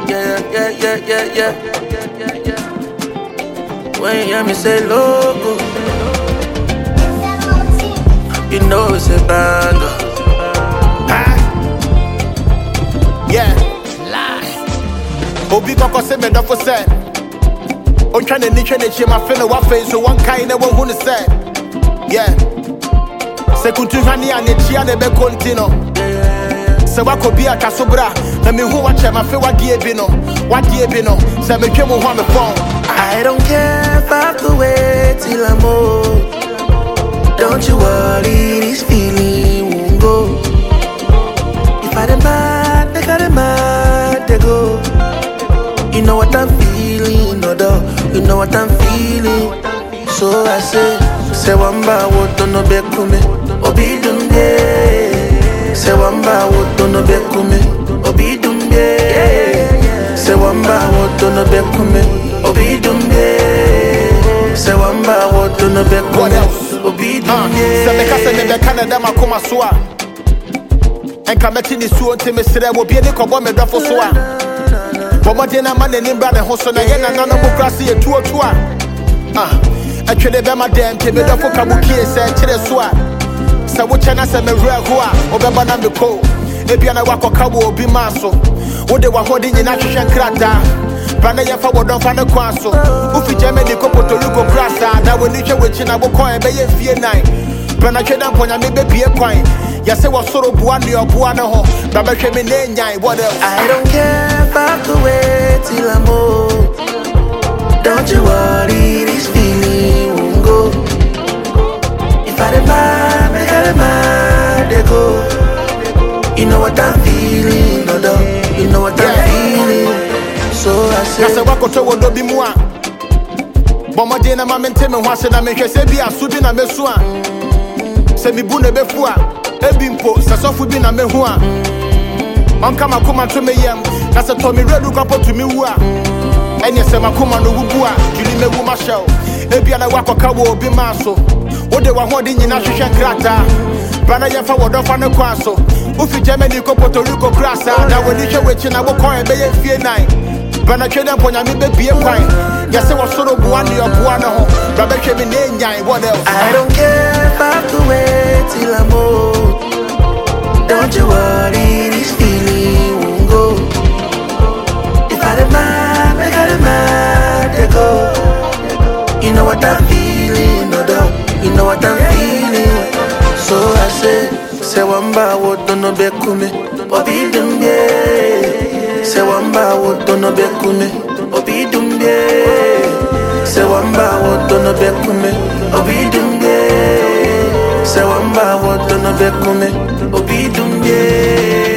Yeah. When you hear me say logo, you know it's a banger. Yeah. Obi koko se me dofo se. On try na niche na chi ma fe no wa fe so one kind na won hu ne se. Yeah. Se kuntu hwane a ne chia na be continue. Se wako bi akaso bra na me hu wa che ma fe wa die bi no. Wa die bi no. Se me twa mo ho me phone. I don't care if I have to wait till I'm old. Don't you worry, this feeling won't go. If I demand, they got demand, they go. You know what I'm feeling, no doubt. You know what I'm feeling. So I say wamba woto no bekume, obi dumbe. Say wamba woto no bekume, obi dumbe. Say wamba woto no bekume, obi dumbe. Say wamba woto no bekume, obi dumbe. Say me kase me be Canada makoma so a. Enka meti ni suo ntime sere wo bie ni kobo me dofo so a. Bomode na man ni bra ne ho so na ye na no krase ye tuo a. Atwede be ma dem te me dofo kabukie se kire so a. Se wo chena se me wura ho a obeba na me ko. Ebia na wakoka wo obi maso. Wo de wa hodi nyina hwehwe nkrata. Bana ye fa wodon fa ne kwa so. Ufi Germany ko Puerto Rico krasa na woni hwe wechi na wo kon e be ye fie nan. Bana tweda mponya me be bie kwan. Ya se wo soro bua ne obua ne ho. Ba be hwe me ne nyan what else? I don't care if I have to wait till I'm old. Don't you worry, this feeling won't go. If I demand, make I demand, they go. You know what I'm feeling, no doubt. You know what I'm feeling. So I say, na se wakoto wo do bi mu a. Bomode na ma mente me ho ase na me hwe se bi asu bi na mesu a. Se mi bu na befu a. Ebi mpo se sofu bi na me hu a. Onka makoma to me yam na se to me redu kwapo to me wu a. Enye se makoma no wubu a. Kili me wu ma shell. Ebi na wakoka wo obi maso. Wo de wa ho de nyina hwehwe nkrata. Bana ye fa wodo fa ne kwa so. Ufi Germany ko Puerto Rico krasa na woni hwe wechi na wo kon e be ye fie nan. Bana tweda mponya me be bie kwan. Ya se wo soro bua ne obua ne ho. Ba be hwe me ne nyan what else? I don't care if I have to wait till I'm old. Don't you worry, this feeling won't go. If I demand, make I demand, they go. You know what I'm feeling, no doubt. You know what I'm feeling. So I say wamba woto no bekume, obi dumbe. Say wamba woto no bekume, obi dumbe. Say wamba woto no bekume, obi dumbe. Say wamba woto no bekume, obi dumbe.